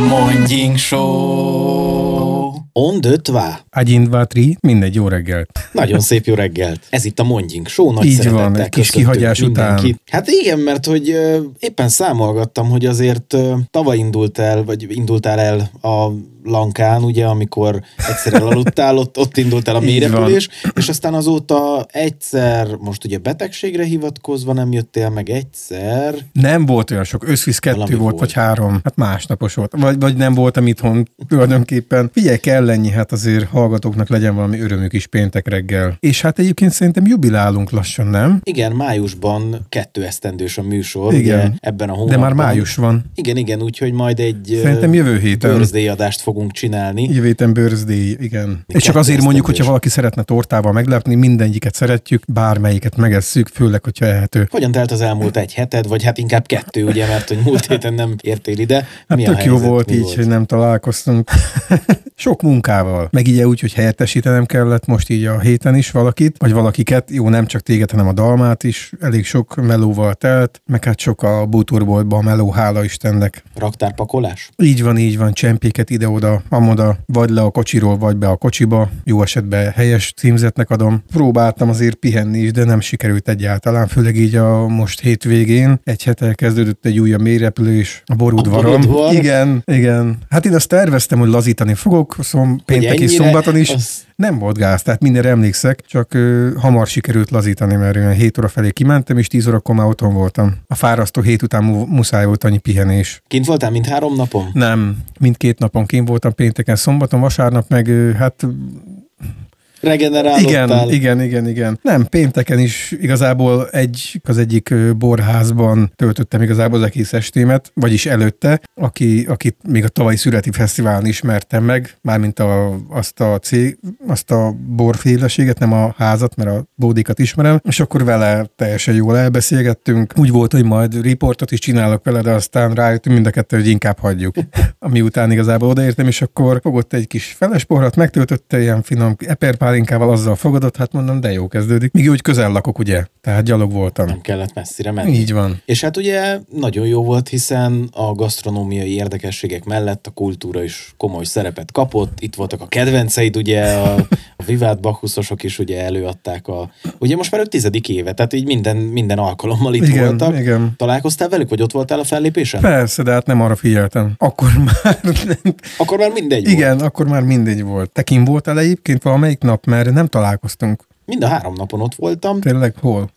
Mondjink Show! On deux trois. Agyin Vátri, mindegy, jó reggelt. Nagyon szép jó reggelt. Ez itt a Mondjink Show, nagy így szeretettel van, egy kis köszöntünk kihagyás mindenkit. után. Hát igen, mert hogy éppen számolgattam, hogy azért tavaly indultál el a Lankán, ugye, amikor egyszer elaludtál, ott indult el a mélyrepülés, és aztán azóta egyszer, most ugye betegségre hivatkozva nem jöttél meg egyszer. Nem volt olyan sok, összvisz 2 volt, vagy 3, hát másnapos volt, vagy nem voltam itthon tulajdonképpen. Figyelj, kell ennyi, hát azért hallgatóknak legyen valami örömük is péntek reggel. És hát egyébként szerintem jubilálunk lassan, nem? Igen, májusban 2 esztendős a műsor, igen. Ugye, ebben a hónapban. De már május van. Igen, úgyhogy majd egy szerintem jövő héten birthday adást fogunk csinálni. Jövő héten birthday, igen. És csak azért mondjuk, hogyha valaki szeretne tortával meglepni, mindegyiket szeretjük, bármelyiket megesszük, főleg, hogyha ehető. Hogyan telt az elmúlt egy heted, vagy hát inkább 2, ugye, mert hogy múlt héten nem értél ide. Hát mi tök a helyzet, jó volt így, volt? hogy nem találkoztunk. Sok munkával. Meg így úgy, hogy helyettesítenem kellett most így a héten is valakit, vagy valakiket. Jó, nem csak téged, hanem a Dalmát is. Elég sok melóval telt, meg hát sok a bútorboltban a meló, hála Istennek. Raktárpakolás? Így van, csempéket ide-oda, amoda, vagy le a kocsiról, vagy be a kocsiba. Jó esetben helyes címzetnek adom. Próbáltam azért pihenni is, de nem sikerült egyáltalán, főleg így a most hétvégén. Egy hete kezdődött egy újabb mélyrepülés a Borudvaron. Igen. Hát én azt terveztem, hogy lazítani fogok, péntek és szombaton is. Nem volt gáz, tehát mindenre emlékszek, csak hamar sikerült lazítani, mert olyan 7 óra felé kimentem, és 10 órakor már otthon voltam. A fárasztó hét után muszáj volt annyi pihenés. Kint voltál mind 3 napon? Nem, mindkét napon kint voltam, pénteken, szombaton, vasárnap meg hát... Regenerálódtál. Igen. Nem, pénteken is igazából az egyik borházban töltöttem igazából az egész estémet, vagyis előtte, akit még a tavalyi születi fesztiválon ismertem meg, mármint azt a borféleséget, nem a házat, mert a bódékat ismerem, és akkor vele teljesen jól elbeszélgettünk. Úgy volt, hogy majd riportot is csinálok vele, de aztán rájöttünk mind a kettő, hogy inkább hagyjuk. Ami után igazából odaértem, és akkor fogott egy kis felesborrat, megtöltötte ilyen finom eperpálinkával, azzal fogadott, hát mondom, de jó kezdődik. Míg úgy közel lakok, ugye? Tehát gyalog voltam. Nem kellett messzire menni. Így van. És hát ugye nagyon jó volt, hiszen a gasztronómiai érdekességek mellett a kultúra is komoly szerepet kapott. Itt voltak a kedvenceid, ugye a Vivát Bacchusosok is ugye előadták ugye most már 10. éve, tehát így minden alkalommal itt voltak. Igen. Találkoztál velük, vagy ott voltál a fellépésen? Persze, de hát nem arra figyeltem. Akkor már mindegy volt. Igen, akkor már mindegy volt. Te kim voltál egyébként valamelyik nap, mert nem találkoztunk. Mind a 3 napon ott voltam. Tényleg hol?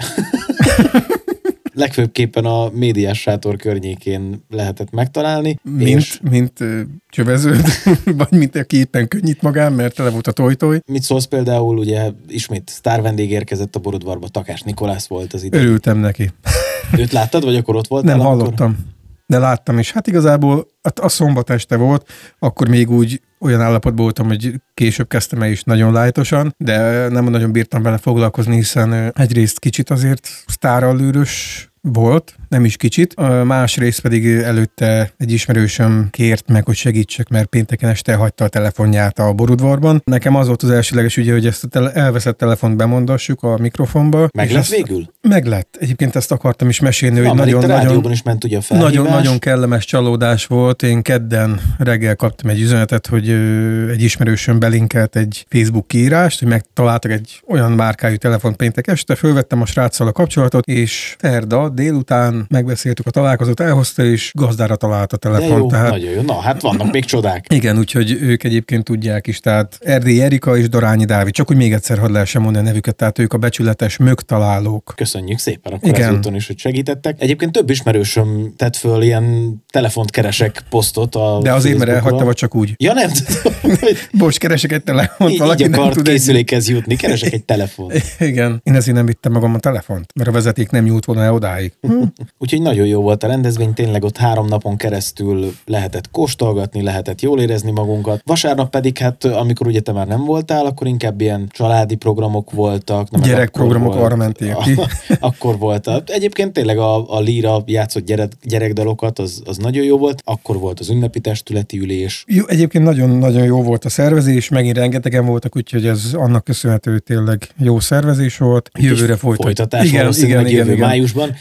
Legfőbbképpen a Médiás Sátor környékén lehetett megtalálni. Mint csöveződ, vagy mint aki éppen könnyít magán, mert tele volt a tojtoj. Mit szólsz például, ugye ismét sztár vendég érkezett a Borudvarba, Takás Nikolász volt az idő. Örültem neki. Őt láttad, vagy akkor ott voltál? Nem hallottam. De láttam is. Hát igazából a szombat este volt, akkor még úgy olyan állapotban voltam, hogy később kezdtem el is nagyon lájtosan, de nem nagyon bírtam vele foglalkozni, hiszen egyrészt kicsit azért sztárallőrös volt, nem is kicsit. Másrészt pedig előtte egy ismerősöm kért meg, hogy segítsek, mert pénteken este hagyta a telefonját a Borudvarban. Nekem az volt az elsőleges ügye, hogy ezt elveszett telefont bemondassuk a mikrofonba. Meg lett végül? Meg lett. Egyébként ezt akartam is mesélni, hogy rádióban is ment ugye a felhívás. Nagyon kellemes csalódás volt. Én kedden reggel kaptam egy üzenetet, hogy egy ismerősöm belinkelt egy Facebook kiírást, hogy megtaláltak egy olyan márkájú telefont péntek este, fölvettem a sráccal a kapcsolatot, és szerda délután megbeszéltük a találkozót, elhozta, és gazdára talált a telefon. Jó, tehát... nagyon jó. Na, hát vannak még csodák. Igen, úgyhogy ők egyébként tudják is, tehát Erdély Erika és Dorányi Dávid, csak úgy még egyszer hadd lehessen mondani a nevüket, tehát ők a becsületes mögtalálók. Köszönjük szépen, akkor ezúton is, hogy segítettek. Egyébként több ismerősöm tett föl ilyen telefont keresek posztot a de azért, mert elhagyta, vagy csak úgy? Ja, nem tudom. Bocs, keresek egy telefont. Valaki így akart készülékhez jutni, keresek egy telefont. Igen, én ezért nem vittem magam a telefont, mert a vezeték nem nyújt volna el odáig. Úgyhogy nagyon jó volt a rendezvény, tényleg ott 3 napon keresztül lehetett kóstolgatni, lehetett jól érezni magunkat. Vasárnap pedig, hát amikor ugye te már nem voltál, akkor inkább ilyen családi programok voltak. Gyerekprogramok arra mentél ki. Akkor volt. Egyébként tényleg a Líra játszott gyerekdalokat, az nagyon jó volt. Akkor volt az ünnepi testületi ülés. Jó, egyébként nagyon jó volt a szervezés, megint rengetegen voltak, úgyhogy ez annak köszönhető, tényleg jó szervezés volt. Jövőre folytatás igen, jövő májusban.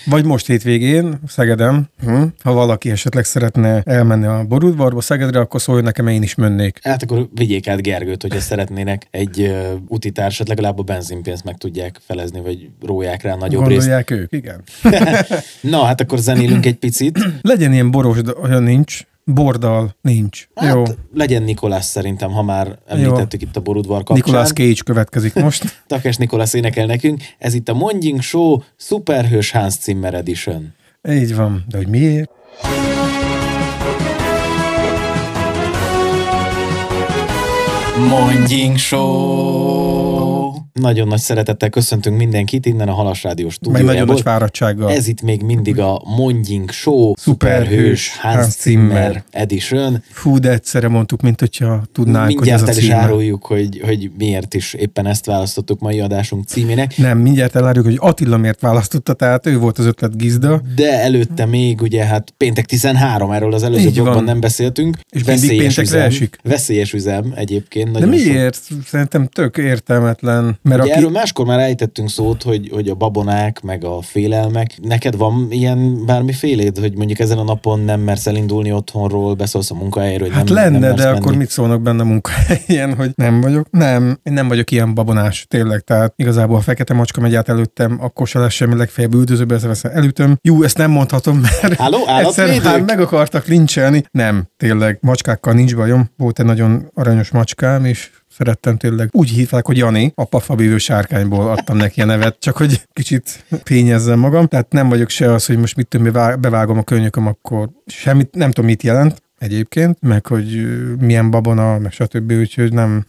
Vagy most hétvégén, Szegeden, ha valaki esetleg szeretne elmenni a Borudvarba, Szegedre, akkor szóljon nekem, én is mennék. Hát akkor vigyék át Gergőt, hogyha szeretnének egy utitársat, legalább a benzinpénzt meg tudják felezni, vagy róják rá nagyobb részt. Gondolják ők, igen. Na, hát akkor zenélünk egy picit. Legyen ilyen boros, olyan nincs. Bordal nincs. Hát jó. Legyen Nikolás szerintem, ha már említettük itt a Borudvar kapcsán. Nicolas Cage következik most. Takes Nikolás énekel nekünk. Ez itt a Mondjink Show Szuperhős Hans Zimmer Edition. Így van, de hogy miért? Mondjink Show! Nagyon nagy szeretettel köszöntünk mindenkit innen a Halas Rádió stúdiójából. Meg nagyon nagy fáradtsággal. Ez itt még mindig a Mondjink Show Szuperhős Hans Zimmer Edition. Fú, de egyszerre mondtuk, mint hogyha tudnánk, mindjárt hogy ez a el is címe. áruljuk, hogy miért is éppen ezt választottuk mai adásunk címének. Nem, mindjárt eláruljuk, hogy Attila miért választotta, tehát ő volt az ötlet gizda. De előtte még ugye hát péntek 13, erről az előző blogban nem beszéltünk. És mindig péntekre esik. Veszélyes üzem egyébként. De miért? Szerintem tök értelmetlen. Mert ugye erről máskor már ejtettünk szót, hogy a babonák, meg a félelmek. Neked van ilyen bármiféléd, hogy mondjuk ezen a napon nem mersz elindulni otthonról, beszólsz a munkahelyről, hogy hát nem, lenne, nem de menni. akkor mit szólnak benne a munkahelyen, hogy nem vagyok? Nem, én nem vagyok ilyen babonás, tényleg. Tehát igazából a fekete macska megy át előttem, akkor se lesz semmi, legfeljebb üldözőbe veszem elütöm. Jó, ezt nem mondhatom, mert egyszer már meg akartak lincselni. Nem, tényleg, macskákkal nincs bajom. Volt egy nagyon aranyos macskám, és szerettem tényleg. Úgy hívták, hogy Jani, a pafabívő sárkányból adtam neki a nevet, csak hogy kicsit fényezzem magam. Tehát nem vagyok se az, hogy most mit tudom, bevágom a könnyököm, akkor semmit, nem tudom, mit jelent egyébként, meg hogy milyen babona, meg stb. Úgyhogy nem.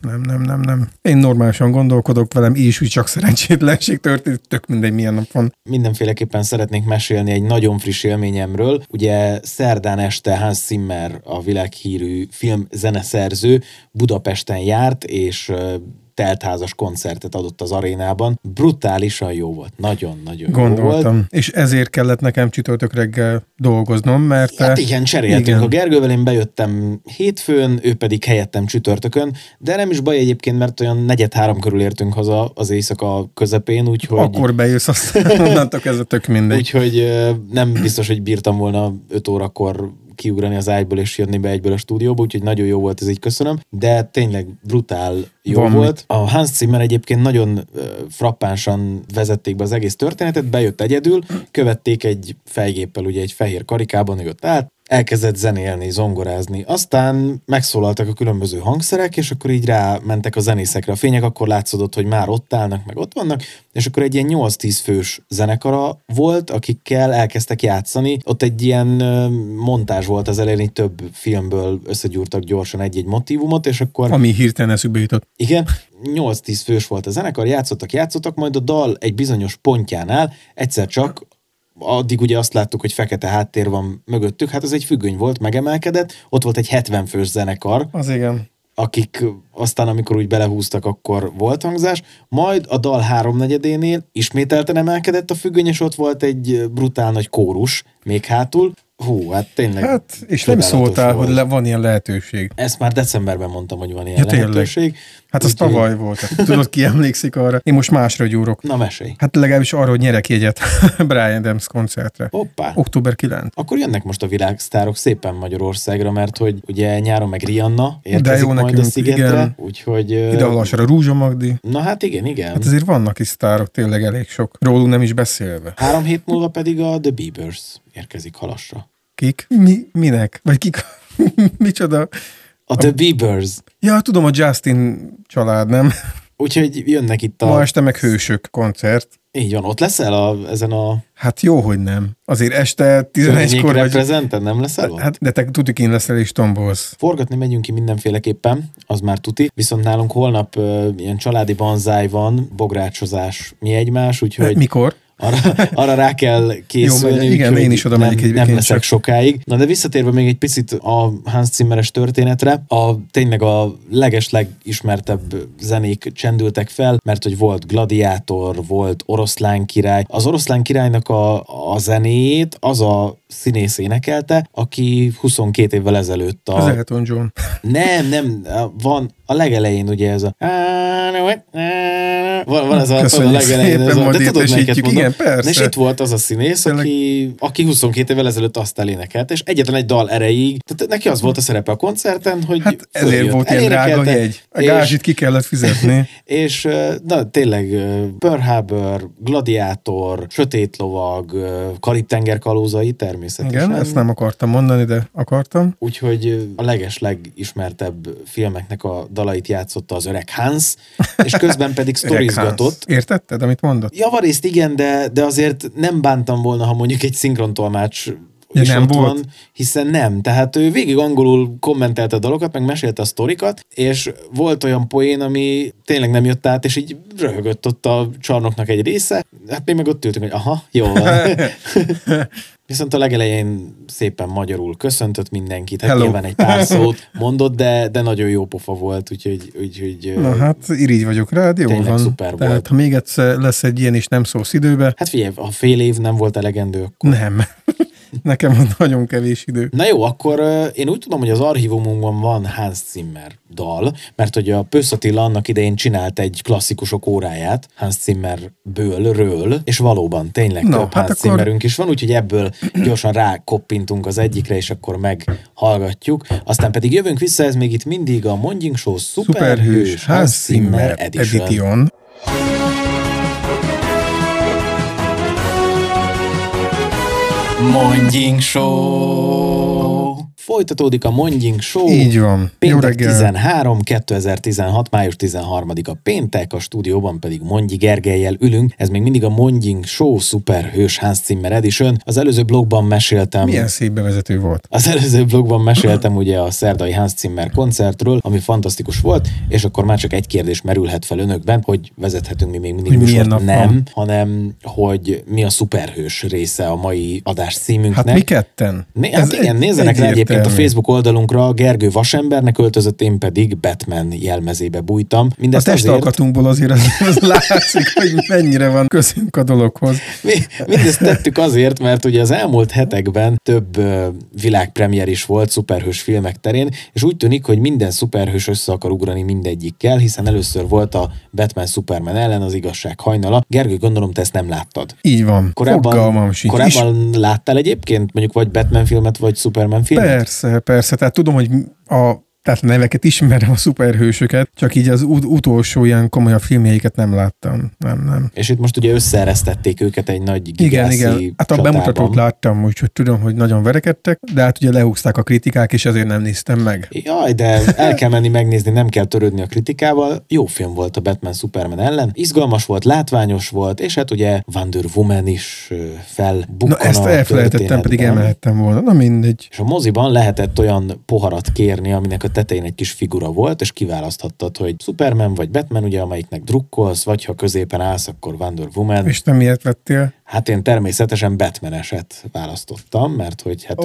Én normálisan gondolkodok velem, így úgy csak szerencsétlenség történt, tök mindegy, milyen nap van. Mindenféleképpen szeretnék mesélni egy nagyon friss élményemről. Ugye szerdán este Hans Zimmer, a világhírű filmzeneszerző Budapesten járt, és teltházas koncertet adott az arénában. Brutálisan jó volt. Nagyon-nagyon jó volt. És ezért kellett nekem csütörtök reggel dolgoznom, mert... Hát igen, cseréltünk. A Gergővel én bejöttem hétfőn, ő pedig helyettem csütörtökön, de nem is baj egyébként, mert olyan 4:30 körül értünk haza az éjszaka közepén, úgyhogy... Akkor bejössz, azt mondtok, ez a tök mindegy. Úgyhogy nem biztos, hogy bírtam volna 5 órakor kiugrani az ágyból és jönni be egyből a stúdióba, úgyhogy nagyon jó volt, ez így köszönöm, de tényleg brutál jó volt. A Hans Zimmer egyébként nagyon frappánsan vezették be az egész történetet, bejött egyedül, követték egy fejgéppel, ugye egy fehér karikában jött át, elkezdett zenélni, zongorázni. Aztán megszólaltak a különböző hangszerek, és akkor így rámentek a zenészekre a fények, akkor látszódott, hogy már ott állnak, meg ott vannak, és akkor egy ilyen 8-10 fős zenekara volt, akikkel elkezdtek játszani. Ott egy ilyen montázs volt az elején, több filmből összegyúrtak gyorsan egy-egy motívumot, és akkor... Ami hirtelen eszükbe jutott. Igen, 8-10 fős volt a zenekar, játszottak, majd a dal egy bizonyos pontjánál egyszer csak addig ugye azt láttuk, hogy fekete háttér van mögöttük, hát az egy függöny volt, megemelkedett, ott volt egy 70 fős zenekar. Az igen. Akik aztán, amikor úgy belehúztak, akkor volt hangzás, majd a dal 3/4-énél ismételten emelkedett a függöny, és ott volt egy brutál nagy kórus még hátul. Hú, hát tényleg. Hát, és nem szóltál, volt. Hogy van ilyen lehetőség. Ezt már decemberben mondtam, hogy van ilyen lehetőség. Hát az tavaly volt. Tudod, ki emlékszik arra? Én most másra gyúrok. Na, mesélj. Hát legalábbis arra, hogy nyerek jegyet Brian Adams koncertre. Hoppá. Október 9. Akkor jönnek most a világsztárok szépen Magyarországra, mert hogy ugye nyáron meg Rihanna érkezik majd nekünk, a szigetre. Igen. Úgyhogy... Ide halasra Rúzsa Magdi. Na hát igen. Hát azért vannak is sztárok, tényleg elég sok. Rólunk nem is beszélve. 3 hét múlva pedig a The Biebers érkezik halasra. Kik? Minek? Vagy kik? Micsoda? A The Biebers. Ja, tudom, a Justin család, nem? Úgyhogy jönnek itt a... Ma este meg Hősök koncert. Így van, ott leszel ezen a... Hát jó, hogy nem. Azért este 11-kor reprezenten nem leszel ott? Hát, de te tudik én leszel és tombolsz. Forgatni megyünk ki mindenféleképpen, az már tuti. Viszont nálunk holnap ilyen családi banzáj van, bográcsozás mi egymás, úgyhogy... Mikor? Arra rá kell készülni. Jó, igen, én is oda megyek egyébként. Nem leszek sokáig. Na de visszatérve még egy picit a Hans Zimmeres történetre, tényleg a legismertebb zenék csendültek fel, mert hogy volt Gladiátor, volt Oroszlán király. Az Oroszlán királynak a zenéjét az a színész énekelte, aki 22 évvel ezelőtt az Elton John. Nem, van a legelején ugye ez a Van ez a legelején, de tudod neked mondom. Igen, persze. És itt volt az a színész, aki 22 évvel ezelőtt azt elénekelt, és egyetlen egy dal erejéig, tehát neki az volt a szerepe a koncerten, hogy hát ezért volt ilyen drága jegy. A gázsit ki kellett fizetni. És na, tényleg Pearl Harbor, Gladiátor, Sötét lovag, Karib-tenger kalózai természetesen. Igen, ezt nem akartam mondani, de akartam. Úgyhogy a legismertebb filmeknek a dalait játszotta az öreg Hans, és közben pedig sztorizgatott. Értetted, amit mondott? Javarészt igen, de azért nem bántam volna, ha mondjuk egy szinkrontolmács is nem ott volt. van, hiszen nem. Tehát ő végig angolul kommentelte a dalokat, meg mesélte a sztorikat, és volt olyan poén, ami tényleg nem jött át, és így röhögött ott a csarnoknak egy része. Hát mi meg ott ültünk, hogy aha, jó van. Viszont a legelején szépen magyarul köszöntött mindenkit, hát nyilván egy pár szót mondott, de nagyon jó pofa volt, úgyhogy na hát, irigy vagyok rád, jó van. Szuper tehát, volt. Ha még egyszer lesz egy ilyen, és nem szólsz időbe. Hát figyelj, ha fél év nem volt elegendő, akkor... Nem. Nekem van nagyon kevés idő. Na jó, akkor én úgy tudom, hogy az archívumunkban van Hans Zimmer dal, mert hogy a Pösz Attila annak idején csinált egy klasszikusok óráját Hans Zimmerről, és valóban tényleg több Hans Zimmerünk is van, úgyhogy ebből gyorsan rákoppintunk az egyikre, és akkor meghallgatjuk. Aztán pedig jövünk vissza, ez még itt mindig a Mondjink Show Szuperhős Hans Zimmer Edition. Mondjink Show! Folytatódik a Mondjink Show. Így van. Péntek 13, 2016, május 13-a péntek, a stúdióban pedig Mondji Gergellyel ülünk. Ez még mindig a Mondjink Show Szuperhős Hans Zimmer Edition. Az előző blogban meséltem... Milyen szép bevezető volt. Az előző blogban meséltem ugye a szerdai Hans Zimmer koncertről, ami fantasztikus volt, és akkor már csak egy kérdés merülhet fel önökben, hogy vezethetünk mi még mindig műsort. Nem, hanem hogy mi a szuperhős része a mai adás címünknek. Hát mi ketten. Hát igen, nézzenek rá egyébként a Facebook oldalunkra, Gergő vasembernek öltözött, én pedig Batman jelmezébe bújtam. Mindezt a testalkatunkból azért az látszik, hogy mennyire van közünk a dologhoz. Mindezt tettük azért, mert ugye az elmúlt hetekben több világpremier is volt szuperhős filmek terén, és úgy tűnik, hogy minden szuperhős össze akar ugrani mindegyikkel, hiszen először volt a Batman Superman ellen az igazság hajnala. Gergő, gondolom, te ezt nem láttad. Így van. Korábban láttál egyébként mondjuk vagy Batman filmet, vagy Superman filmet? Persze. Tehát tudom, hogy tehát neveket ismerem, a szuperhősöket, csak így az utolsó ilyen komolyabb filmjeiket nem láttam. Nem. És itt most ugye összeeresztették őket egy nagy gigászi Igen. Hát a bemutatót láttam, úgyhogy tudom, hogy nagyon verekedtek, de hát ugye lehúzták a kritikák, és azért nem néztem meg. Jaj, de el kell menni megnézni, nem kell törődni a kritikával. Jó film volt a Batman Superman ellen. Izgalmas volt, látványos volt, és hát ugye Wonder Woman is felbukkan. Na ezt elfelejtettem, pedig emelhettem volna. Na mindegy. És a moziban lehetett olyan poharat kérni, aminek a tetején egy kis figura volt, és kiválaszthattad, hogy Superman vagy Batman, ugye, amelyiknek drukkolsz, vagy ha középen állsz, akkor Wonder Woman. És te miért vettél? Hát én természetesen Batman-eset választottam, mert hogy hát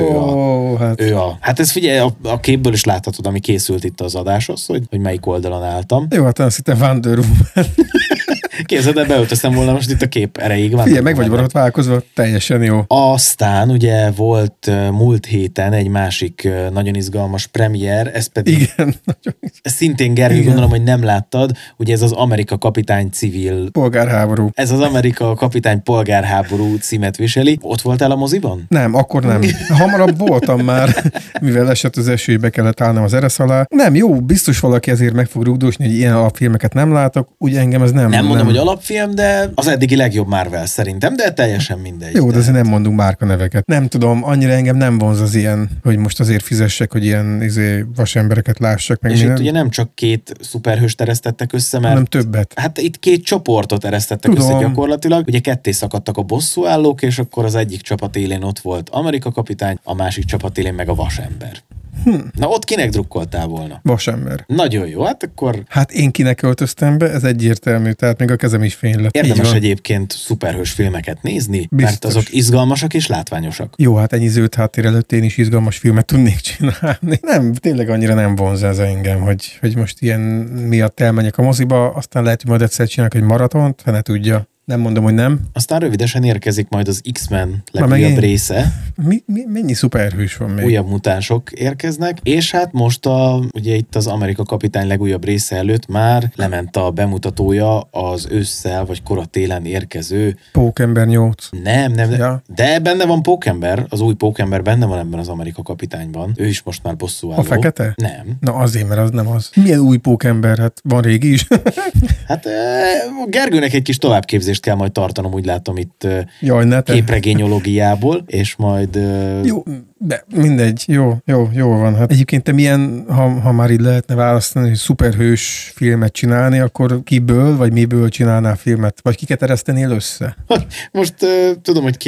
hát ez figyelj, a képből is láthatod, ami készült itt az adáshoz, hogy melyik oldalon álltam. Jó, hát azt hittem Wonder Woman. Képzeld, de beöltöztem volna most itt a kép erejéig. Figyelj, meg vagy borotválkozva, teljesen jó. Aztán ugye volt múlt héten egy másik nagyon izgalmas premier, ez pedig igen, szintén Gergő, gondolom, hogy nem láttad, ugye ez az Amerika kapitány civil... polgárháború. Ez az Amerika kapitány polgárháború címet viseli. Ott voltál a moziban? Nem, akkor nem. Hamarabb voltam már, mivel esett az esőbe, kellett állnom az eresz alá. Nem, jó, biztos valaki ezért meg fog rugdosni, hogy ilyen alapfilmeket nem látok, úgy engem ez nem. Nem mondom, hogy alapfilm, de az eddigi legjobb Marvel szerintem, de teljesen mindegy. Jó, de azért nem mondunk márkaneveket. Nem tudom, annyira engem nem vonz az ilyen, hogy most azért fizessek, hogy ilyen vasembereket lássak meg. És itt ugye nem csak két szuperhőst eresztettek össze, mert... hanem többet. Hát itt két csoportot eresztettek össze gyakorlatilag. Ugye ketté szakadtak a bosszúállók, és akkor az egyik csapat élén ott volt Amerika kapitány, a másik csapat élén meg a vasember. Na ott kinek drukkoltál volna? Vasember. Nagyon jó, hát akkor... Hát én kinek öltöztem be, ez egyértelmű, tehát még a kezem is fény lett. Érdemes egyébként szuperhős filmeket nézni, biztos. Mert azok izgalmasak és látványosak. Jó, hát ennyi zöld háttér előtt én is izgalmas filmet tudnék csinálni. Nem, tényleg annyira nem vonz ez engem, hogy most ilyen miatt elmenjek a moziba, aztán lehet, hogy majd egyszer csinálok egy maratont, ha ne tudja. Nem mondom, hogy nem. Aztán rövidesen érkezik majd az X-Men legújabb része. Mennyi szuperhős van még? Újabb mutánsok érkeznek, és hát most ugye itt az Amerika Kapitány legújabb része előtt már lement a bemutatója az ősszel vagy koratélen érkező... Pókember 8. Nem, Ja. de benne van Pókember, az új Pókember benne van ebben az Amerika Kapitányban. Ő is most már bosszúálló. A fekete? Nem. Na azért, mert az nem az. Milyen új Pókember? Hát van régi is. Hát Gergőnek egy kis továbbképzést kell majd tartanom, úgy látom itt képregényológiából, és majd... Jó, de mindegy, jó van. Hát egyébként te milyen, ha már így lehetne választani, hogy szuperhős filmet csinálni, akkor kiből, vagy miből csinálnál filmet? Vagy kiket eresztenél össze? Most tudom, hogy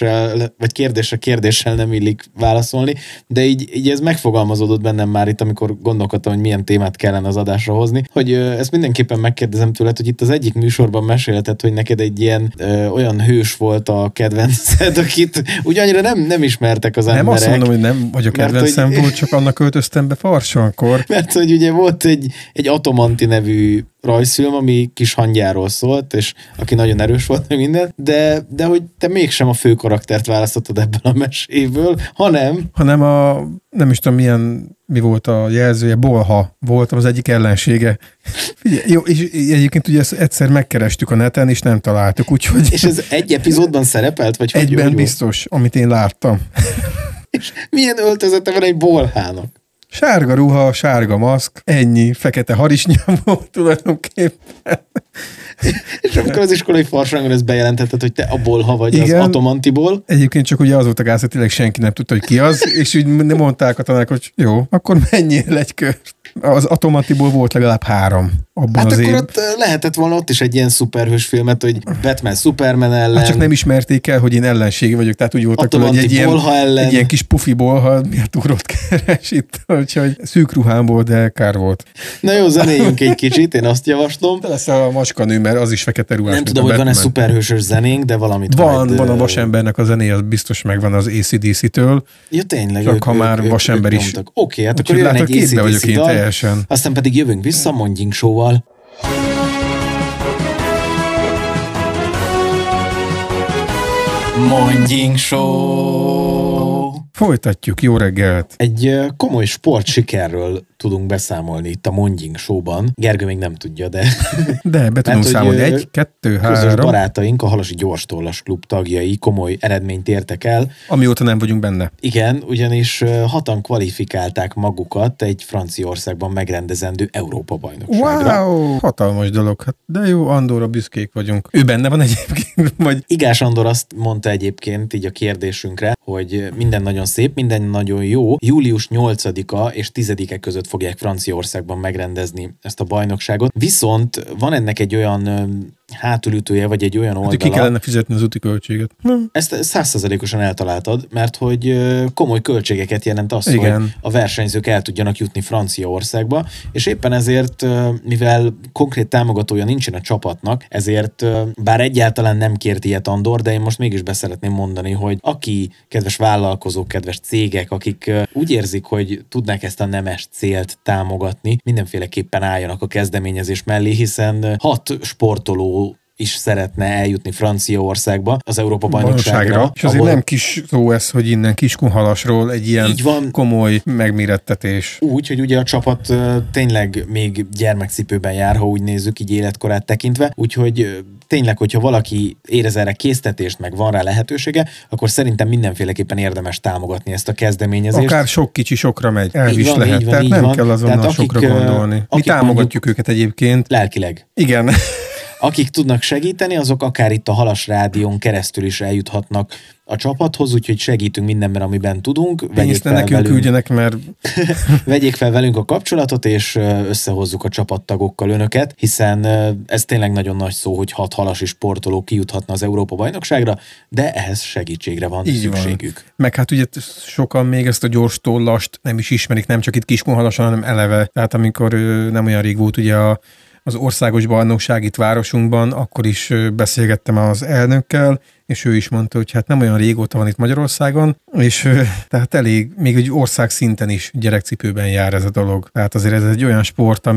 kérdéssel nem illik válaszolni, de így ez megfogalmazódott bennem már itt, amikor gondolkodtam, hogy milyen témát kellene az adásra hozni, hogy ezt mindenképpen megkérdezem tőled, hogy itt az egyik műsorban mesélted, hogy neked egy ilyen olyan hős volt a kedvenced, akit úgy annyira nem ismertek az emberek. Nem azt mondom, hogy nem vagy a kedvencem volt, csak annak költöztem be Farsankor. Mert hogy ugye volt egy Atomanti nevű rajzfilm, ami kis hangyáról szólt, és aki nagyon erős volt, meg minden, de hogy te mégsem a fő karaktert választottad ebből a meséből, hanem nem is tudom mi volt a jelzője, Bolha voltam az egyik ellensége. Figyelj, jó, és egyébként ugye egyszer megkerestük a neten, és nem találtuk, úgyhogy... És ez egy epizódban szerepelt? Vagy egyben hogy biztos, amit én láttam. És milyen öltözete van egy Bolhának? Sárga ruha, sárga maszk, ennyi, fekete harisnya volt tulajdonképpen. És amikor az iskolai farsangon ezt bejelentetted, hogy te a Bolha vagy. Igen, az Atomantiból. Egyébként csak ugye az volt a gáz, hogy tényleg senki nem tudta, hogy ki az, és úgy nem mondták a tanárok, hogy jó, akkor menjél egy kört. Az Atomantiból volt legalább 3. Hát akkor ott lehetett volna ott is egy ilyen szuperhős filmet, hogy Batman Superman ellen. Hát csak nem ismerték el, hogy én ellensége vagyok, tehát úgy voltak, hogy egy ilyen kis pufi bolha, miért úrott keres itt, úgyhogy szűk ruhámból, de kár volt. Na jó, zenéljünk egy kicsit, én azt javaslom. De lesz a macskanő, mert az is fekete ruhás. Nem tudom, hogy van-e szuperhősös zenénk, de valamit van a Vasembernek a zené, az biztos megvan az AC/DC-től. Ja, tényleg. Csak ha már Vasember is. Oké, hát akkor jön egy AC/DC dal, teljesen. Aztán pedig jövünk vissza Mondjink Show-val. Mondjink Show! Folytatjuk, jó reggelt! Egy komoly sportsikerről tudunk beszámolni itt a Mondjink Show-ban. Gergő még nem tudja, de... De be tudunk számolni. 1, 2, 3... Közös barátaink, a Halasi Gyorstollas klub tagjai komoly eredményt értek el. Amióta nem vagyunk benne. Igen, ugyanis 6-an kvalifikálták magukat egy Franciaországban megrendezendő Európa-bajnokságra. Wow! Hatalmas dolog. Hát de jó, Andorra büszkék vagyunk. Ő benne van egyébként? Vagy... Igás Andor azt mondta egyébként így a kérdésünkre, hogy minden nagyon szép, minden nagyon jó. Július 8-a és 10-e között fogják Franciaországban megrendezni ezt a bajnokságot. Viszont van ennek egy olyan hátulütője, vagy egy olyan oldala. Ki kellene fizetni az úti költséget. Ezt 100%-osan eltaláltad, mert hogy komoly költségeket jelent az, igen, hogy a versenyzők el tudjanak jutni Franciaországba, és éppen ezért, mivel konkrét támogatója nincsen a csapatnak, ezért bár egyáltalán nem kért ilyet Andor, de én most mégis beszeretném mondani, hogy aki, kedves vállalkozók, kedves cégek, akik úgy érzik, hogy tudnák ezt a nemes célt támogatni, mindenféleképpen álljanak a kezdeményezés mellé, hiszen 6 sportoló is szeretne eljutni Franciaországba, az Európa-bajnokságra. És azért nem kis szó ez, hogy innen Kiskunhalasról egy ilyen komoly megmérettetés. Úgy, hogy ugye a csapat tényleg még gyermekcipőben jár, ha úgy nézzük, így életkorát tekintve, úgyhogy tényleg, hogyha valaki érez erre késztetést, meg van rá lehetősége, akkor szerintem mindenféleképpen érdemes támogatni ezt a kezdeményezést. Akár sok kicsi sokra megy. Elvis lehet. Tehát nem kell azonnal sokra gondolni. Mi támogatjuk őket egyébként. Lelkileg. Igen. Akik tudnak segíteni, azok akár itt a Halas Rádión keresztül is eljuthatnak a csapathoz, úgyhogy segítünk mindenben, amiben tudunk. Küldjenek, mert... Vegyék fel velünk a kapcsolatot, és összehozzuk a csapattagokkal önöket, hiszen ez tényleg nagyon nagy szó, hogy 6 halasi sportoló kijuthatna az Európa-bajnokságra, de ehhez segítségre van szükségük. Van. Meg hát ugye sokan még ezt a gyors tollast nem is ismerik, nem csak itt Kiskunhalason, hanem eleve. Tehát amikor nem olyan rég volt ugye az országos bajnokság itt városunkban, akkor is beszélgettem az elnökkel, és ő is mondta, hogy hát nem olyan régóta van itt Magyarországon, és tehát elég, még egy ország szinten is gyerekcipőben jár ez a dolog. Tehát azért ez egy olyan sport,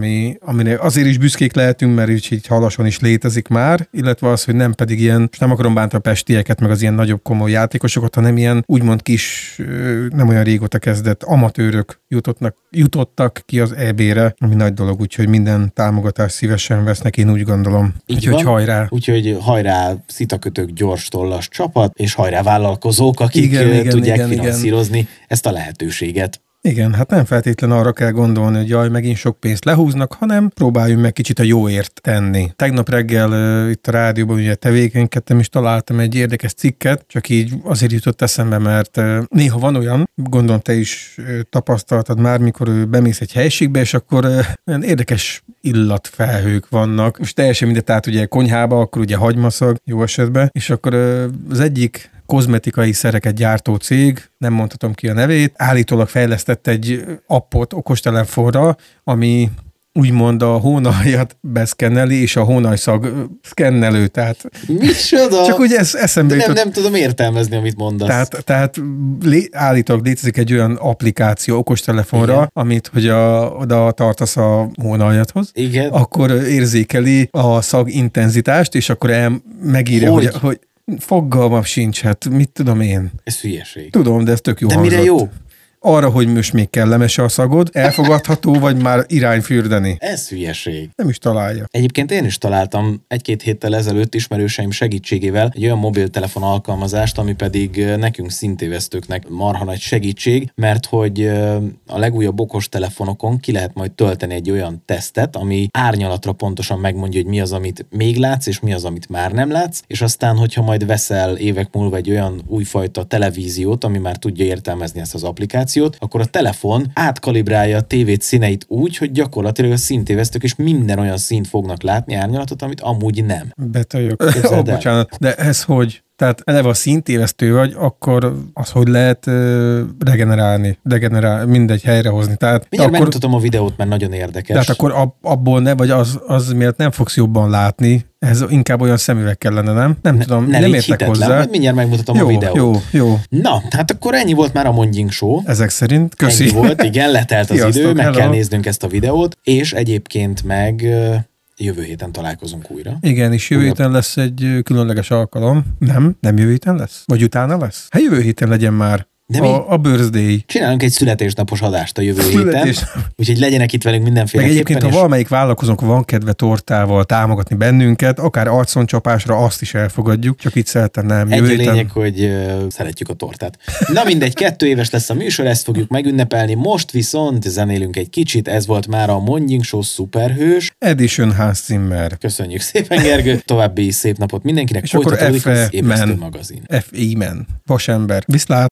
amire azért is büszkék lehetünk, mert így halason is létezik már, illetve az, hogy nem pedig ilyen, most nem akarom bántani a pestieket, meg az ilyen nagyobb komoly játékosokat, hanem ilyen úgymond kis, nem olyan régóta kezdett amatőrök jutottak ki az EB-re, ami nagy dolog, úgyhogy minden támogatást szívesen vesznek, én úgy gondolom. Úgyhogy hajrá! Úgyhogy hajrá szitakötők, gyors tollas csapat, és hajrá vállalkozók, akik tudják finanszírozni ezt a lehetőséget. Igen, hát nem feltétlen arra kell gondolni, hogy jaj, megint sok pénzt lehúznak, hanem próbáljunk meg kicsit a jóért tenni. Tegnap reggel itt a rádióban ugye tevékenykedtem, és találtam egy érdekes cikket, csak így azért jutott eszembe, mert néha van olyan, gondolom te is tapasztaltad már, mikor bemész egy helyiségbe, és akkor olyan érdekes illatfelhők vannak. Most teljesen mindegy, tehát ugye konyhába, akkor ugye hagymaszag jó esetben, és akkor az egyik kozmetikai szereket gyártó cég, nem mondhatom ki a nevét, állítólag fejlesztett egy appot okostelefonra, ami úgymond a hónaljat beszkenneli, és a hónajszag szkennelő, tehát... Micsoda? Csak ugye ez eszembe jutott. Nem tudom értelmezni, amit mondasz. Tehát állítólag létezik egy olyan applikáció okostelefonra, igen, amit, hogy oda tartasz a hónaljadhoz, igen, akkor érzékeli a szag intenzitást, és akkor megírja, hogy fogalmam sincs, hát mit tudom én. Ez hülyeség. Tudom, de ez tök jó de hangzott. Mire jó? Arra, hogy most még kellemes a szagod, elfogadható, vagy már irányfürdeni. Ez hülyeség. Nem is találja. Egyébként én is találtam 1-2 héttel ezelőtt ismerőseim segítségével egy olyan mobiltelefon alkalmazást, ami pedig nekünk szintévesztőknek marha nagy segítség, mert hogy a legújabb okostelefonokon ki lehet majd tölteni egy olyan tesztet, ami árnyalatra pontosan megmondja, hogy mi az, amit még látsz, és mi az, amit már nem látsz, és aztán, hogyha majd veszel évek múlva egy olyan újfajta televíziót, ami már tudja értelmezni ezt az applikációt, akkor a telefon átkalibrálja a tévét színeit úgy, hogy gyakorlatilag a színtévesztők is minden olyan színt fognak látni, árnyalatot, amit amúgy nem. Betajok. Bocsánat, de ez hogy? Tehát eleve a színtévesztő vagy, akkor az hogy lehet regenerálni, mindegy helyrehozni. Tehát mindjárt akkor... megmutatom a videót, mert nagyon érdekes. Tehát akkor abból ne, vagy az miatt nem fogsz jobban látni, ez inkább olyan szemüveg kellene, nem? Nem tudom, nem értek hitetlen, hozzá. Majd mindjárt megmutatom a videót. Jó. Na, hát akkor ennyi volt már a Mondjink Show. Ezek szerint, köszi. Ennyi volt, igen, letelt az idő, meg kell néznünk ezt a videót, és egyébként meg... jövő héten találkozunk újra. Igen, és jövő héten lesz egy különleges alkalom. Nem jövő héten lesz? Vagy utána lesz? Hát jövő héten legyen már. De a birthday. Csinálunk egy születésnapos adást a jövő héten, úgyhogy legyenek itt velünk mindenféleképpen. Meg egyébként, ha valamelyik vállalkozónk van kedve tortával támogatni bennünket, akár arconcsapásra, azt is elfogadjuk, csak itt szeretem nem. Egy lényeg, hogy szeretjük a tortát. Na mindegy, 2 éves lesz a műsor, ezt fogjuk megünnepelni. Most viszont zenélünk egy kicsit, ez volt már a Mondjink Show Szuperhős Edition Hans Zimmer. Köszönjük szépen, Gergő, további szép napot mindenkinek. És akkor folytatódik az Ébresztő magazin. F.I.Men. Vasember. Viszlát!